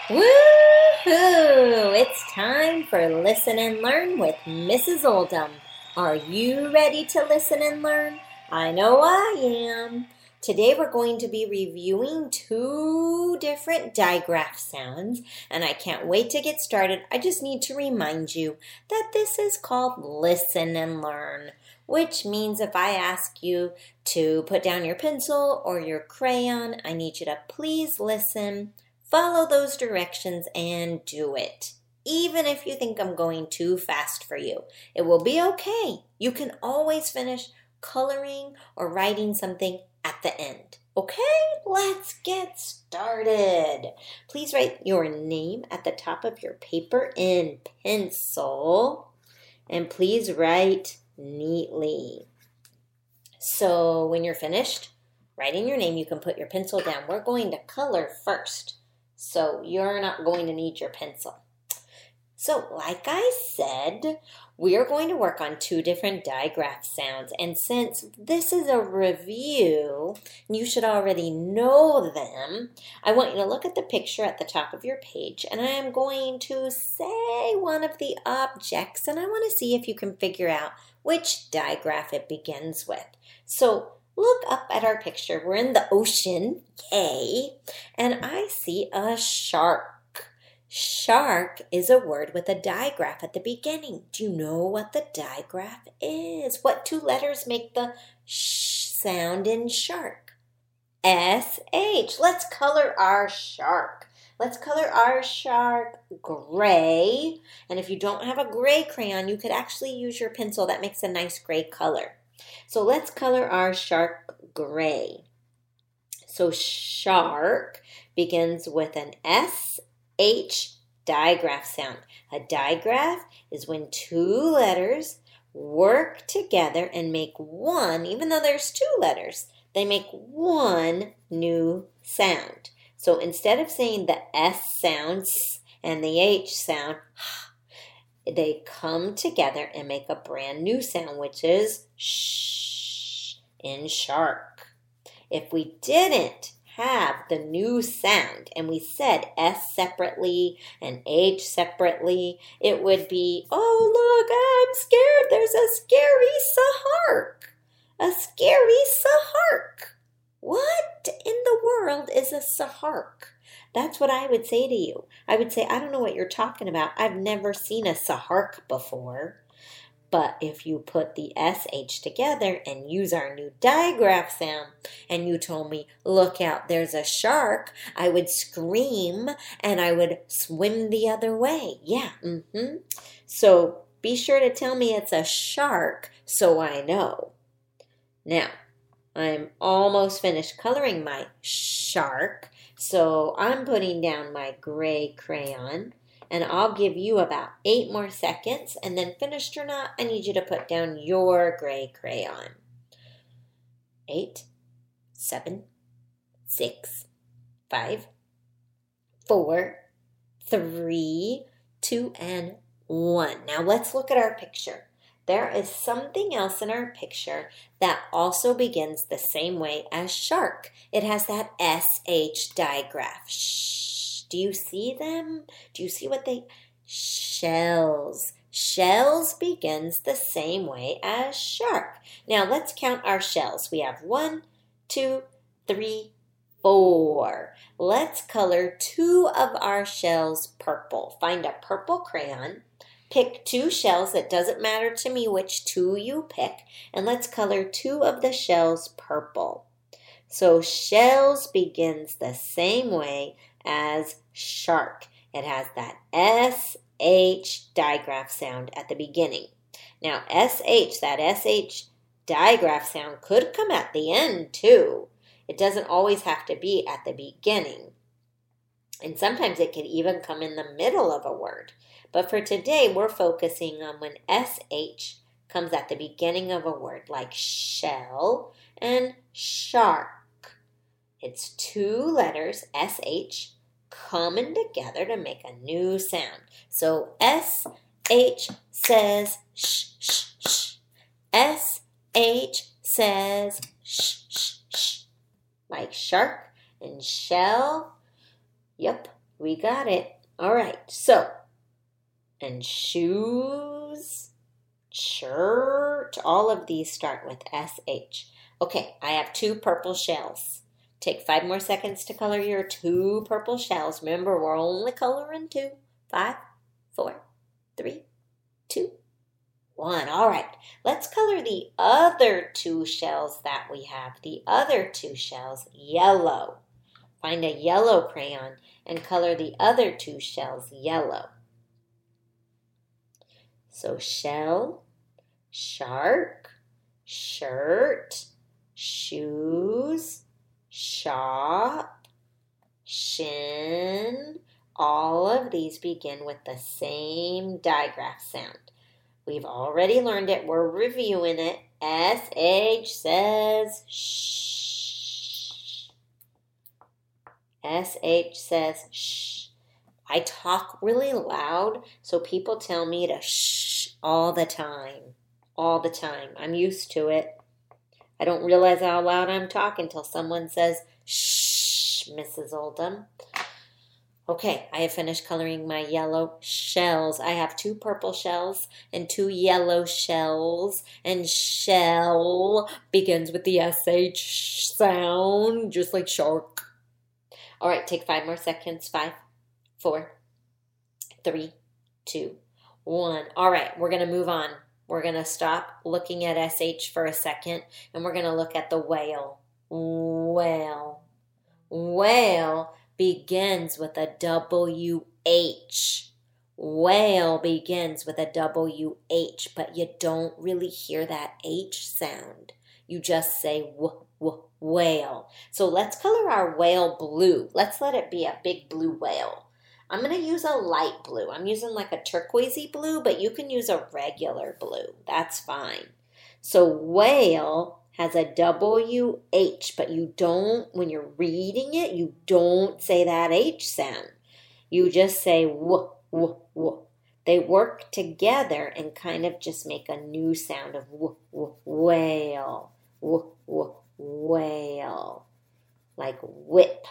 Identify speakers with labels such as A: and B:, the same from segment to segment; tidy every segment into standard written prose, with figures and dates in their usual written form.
A: Woo-hoo! It's time for Listen and Learn with Mrs. Oldham. Are you ready to listen and learn? I know I am. Today we're going to be reviewing two different digraph sounds, and I can't wait to get started. I just need to remind you that this is called Listen and Learn, which means if I ask you to put down your pencil or your crayon, I need you to please listen. Follow those directions and do it. Even if you think I'm going too fast for you, it will be okay. You can always finish coloring or writing something at the end. Okay, let's get started. Please write your name at the top of your paper in pencil. And please write neatly. So when you're finished writing your name, you can put your pencil down. We're going to color first. So you're not going to need your pencil. So like I said, we are going to work on two different digraph sounds. And since this is a review, you should already know them, I want you to look at the picture at the top of your page. And I am going to say one of the objects. And I want to see if you can figure out which digraph it begins with. So look up at our picture. We're in the ocean, yay, and I see a shark. Shark is a word with a digraph at the beginning. Do you know what the digraph is? What two letters make the sh sound in shark? S-H. Let's color our shark. Let's color our shark gray. And if you don't have a gray crayon, you could actually use your pencil. That makes a nice gray color. So let's color our shark gray. So shark begins with an S-H digraph sound. A digraph is when two letters work together and make one, even though there's two letters, they make one new sound. So instead of saying the S sound and the H sound, they come together and make a brand new sound, which is sh in shark. If we didn't have the new sound and we said S separately and H separately, it would be, oh, look, I'm scared. There's a scary sahark. A scary sahark. What in the world is a sahark? That's what I would say to you. I would say, I don't know what you're talking about. I've never seen a sahark before. But if you put the SH together and use our new digraph sound, and you told me, look out, there's a shark, I would scream and I would swim the other way. Yeah, So be sure to tell me it's a shark so I know. Now, I'm almost finished coloring my shark. So I'm putting down my gray crayon, and I'll give you about 8 more seconds, and then finished or not, I need you to put down your gray crayon. 8, 7, 6, 5, 4, 3, 2, and 1. Now let's look at our picture. There is something else in our picture that also begins the same way as shark. It has that SH digraph. Shh. Do you see them? Do you see what they... Shells. Shells begins the same way as shark. Now let's count our shells. We have 1, 2, 3, 4. Let's color 2 of our shells purple. Find a purple crayon. Pick 2 shells. It doesn't matter to me which 2 you pick. And let's color 2 of the shells purple. So shells begins the same way as shark. It has that SH digraph sound at the beginning. Now SH, that SH digraph sound could come at the end too. It doesn't always have to be at the beginning. And sometimes it can even come in the middle of a word. But for today, we're focusing on when SH comes at the beginning of a word, like shell and shark. It's 2 letters, SH, coming together to make a new sound. So SH says sh, sh, sh. SH says sh, sh, sh. Like shark and shell. Yep, We got it. All right. So, and shoes, shirt, all of these start with SH. Okay, I have 2 purple shells. Take 5 more seconds to color your 2 purple shells. Remember, we're only coloring 2. 5, 4, 3, 2, 1. All right, let's color the other 2 shells that we have. The other 2 shells, yellow. Find a yellow crayon and color the other 2 shells yellow. So shell, shark, shirt, shoes, shop, shin. All of these begin with the same digraph sound. We've already learned it. We're reviewing it. SH says shh. SH says shh. I talk really loud, so people tell me to shh all the time. All the time. I'm used to it. I don't realize how loud I'm talking until someone says, shh, Mrs. Oldham. Okay, I have finished coloring my yellow shells. I have 2 purple shells and 2 yellow shells. And shell begins with the SH sound, just like shark. All right, take 5 more seconds. 5, 4, 3, 2, 1. All right, we're going to move on. We're going to stop looking at SH for a second, and we're going to look at the whale. Whale. Whale begins with a WH. Whale begins with a WH, but you don't really hear that H sound. You just say whale. So let's color our whale blue. Let's let it be a big blue whale. I'm going to use a light blue. I'm using like a turquoisey blue, but you can use a regular blue. That's fine. So whale has a WH, but you don't, when you're reading it, you don't say that H sound. You just say w. They work together and kind of just make a new sound of whale. Whale. Like whip.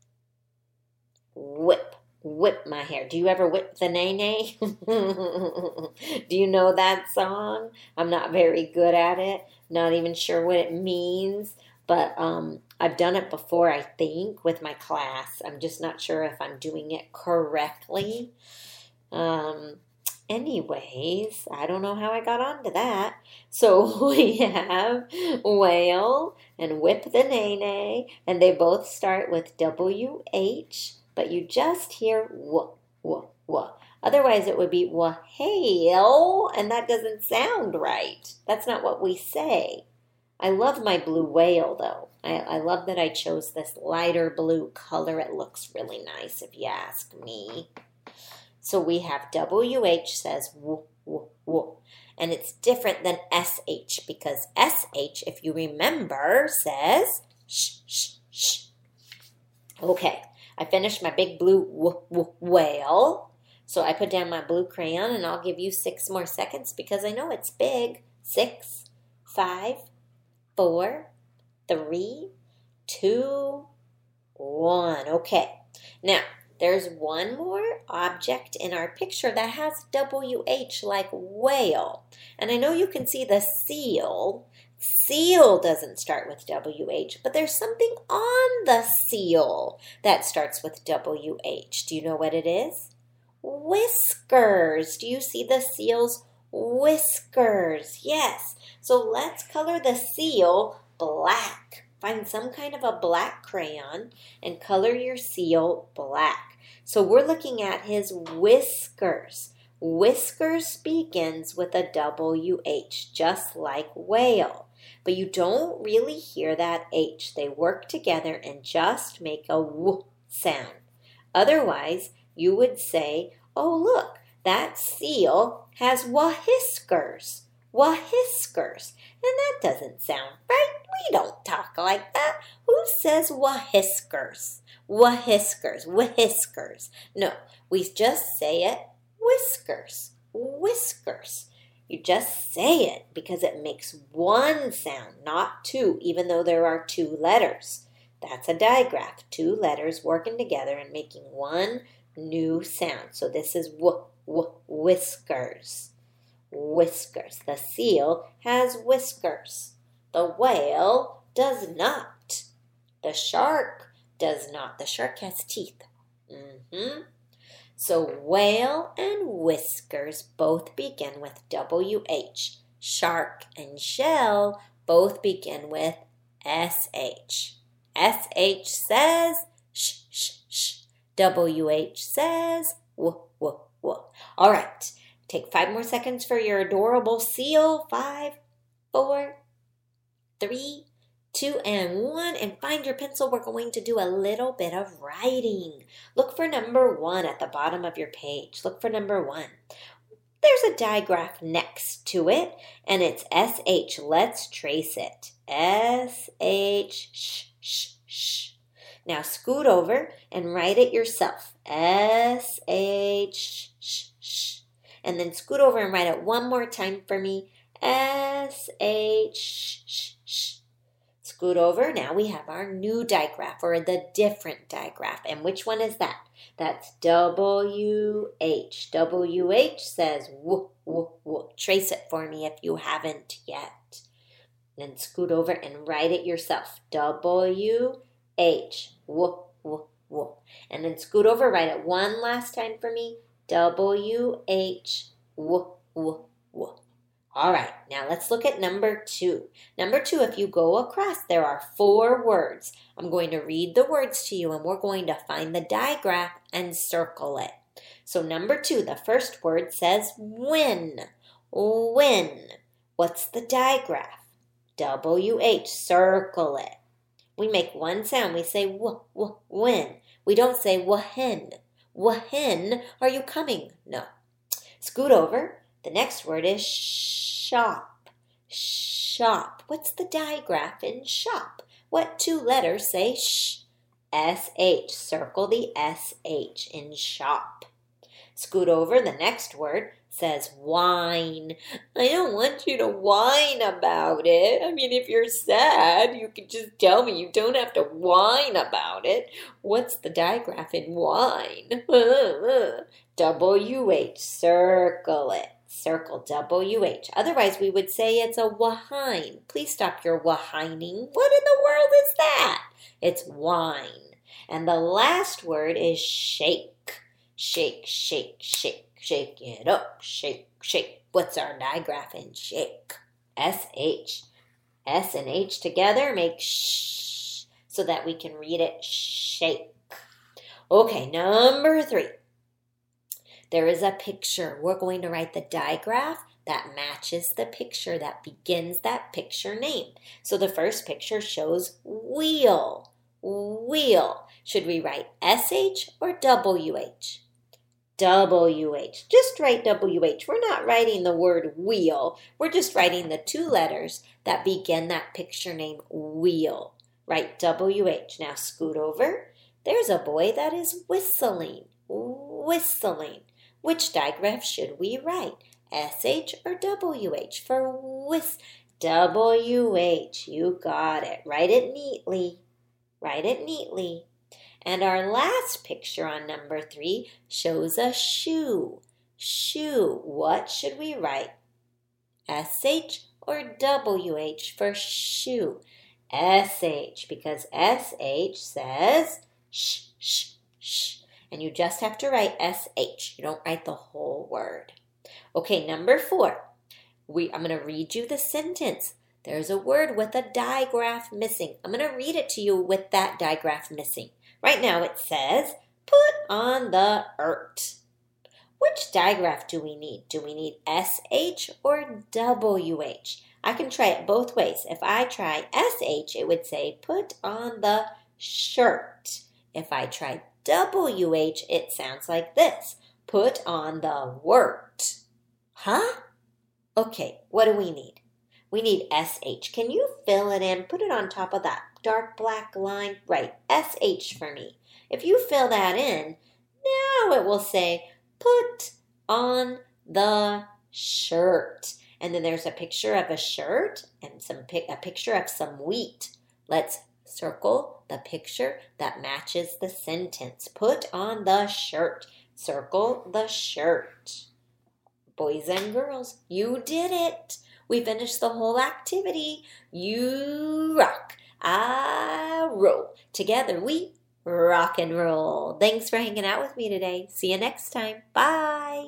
A: Whip. Whip my hair. Do you ever whip the nay-nay? Do you know that song? I'm not very good at it. Not even sure what it means. But I've done it before, I think, with my class. I'm just not sure if I'm doing it correctly. Anyways, I don't know how I got onto that. So we have whale and whip the nay-nay. And they both start with WH. But you just hear w. Otherwise, it would be whale, and that doesn't sound right. That's not what we say. I love my blue whale, though. I love that I chose this lighter blue color. It looks really nice, if you ask me. So we have WH says w. And it's different than SH, because SH, if you remember, says sh. Okay. I finished my big blue whale. So I put down my blue crayon, and I'll give you 6 more seconds because I know it's big. 6, 5, 4, 3, 2, 1. Okay. Now, there's one more object in our picture that has WH like whale. And I know you can see the seal. Seal doesn't start with WH, but there's something on the seal that starts with WH. Do you know what it is? Whiskers. Do you see the seal's whiskers? Yes. So let's color the seal black. Find some kind of a black crayon and color your seal black. So we're looking at his whiskers. Whiskers begins with a WH, just like whale. But you don't really hear that H. They work together and just make a W sound. Otherwise, you would say, oh, look, that seal has whiskers. Whiskers. And that doesn't sound right. We don't talk like that. Who says whiskers? Whiskers. Whiskers. No, we just say it whiskers. Whiskers. You just say it because it makes one sound, not 2, even though there are 2 letters. That's a digraph, 2 letters working together and making one new sound. So this is whiskers. Whiskers. The seal has whiskers. The whale does not. The shark does not. The shark has teeth. So whale and whiskers both begin with WH. Shark and shell both begin with SH. SH says sh, sh, sh. WH says w, w, w. All right. Take 5 more seconds for your adorable seal. 5, 4, 3, 2, and 1. And find your pencil. We're going to do a little bit of writing. Look for number 1 at the bottom of your page. Look for number 1. There's a digraph next to it, and it's SH. Let's trace it. SH, sh, sh, sh. Now scoot over and write it yourself. SH, sh, sh. And then scoot over and write it one more time for me. SH, sh, sh. Scoot over. Now we have our new digraph, or the different digraph. And which one is that? That's WH. WH says w, w, w. Trace it for me if you haven't yet. Then scoot over and write it yourself. WH. W, w, w. And then scoot over, write it one last time for me. WH. W, w, w. All right, now let's look at number 2. Number 2, if you go across, there are 4 words. I'm going to read the words to you, and we're going to find the digraph and circle it. So number 2, the first word says when. When. What's the digraph? WH, circle it. We make one sound. We say when. We don't say when. When are you coming? No. Scoot over. The next word is shop. Shop. What's the digraph in shop? What 2 letters say sh? SH. Circle the SH in shop. Scoot over. The next word says whine. I don't want you to whine about it. I mean, if you're sad, you can just tell me. You don't have to whine about it. What's the digraph in whine? WH. Circle it. Circle WH. Otherwise, we would say it's a whine. Please stop your whining. What in the world is that? It's whine. And the last word is shake. Shake, shake, shake. Shake it up. Shake, shake. What's our digraph in shake? SH. S and H together make sh, so that we can read it shake. Okay, number 3. There is a picture. We're going to write the digraph that matches the picture, that begins that picture name. So the first picture shows wheel. Wheel. Should we write SH or WH? WH. Just write WH. We're not writing the word wheel. We're just writing the 2 letters that begin that picture name wheel. Write WH. Now scoot over. There's a boy that is whistling. Whistling. Which digraph should we write? SH or WH for whist? WH. You got it. Write it neatly. Write it neatly. And our last picture on number 3 shows a shoe. Shoe. What should we write? SH or WH for shoe? SH, because SH says sh, sh, sh. And you just have to write SH. You don't write the whole word. Okay, number 4. I'm going to read you the sentence. There's a word with a digraph missing. I'm going to read it to you with that digraph missing. Right now it says, put on the ERT. Which digraph do we need? Do we need SH or WH? I can try it both ways. If I try SH, it would say, put on the shirt. If I try WH, it sounds like this. Put on the wort. Huh? Okay, what do we need? We need SH. Can you fill it in? Put it on top of that dark black line. Right, SH for me. If you fill that in, now it will say, put on the shirt. And then there's a picture of a shirt and a picture of some wheat. Let's Circle the picture that matches the sentence. Put on the shirt. Circle the shirt. Boys and girls, you did it. We finished the whole activity. You rock. I roll. Together we rock and roll. Thanks for hanging out with me today. See you next time. Bye.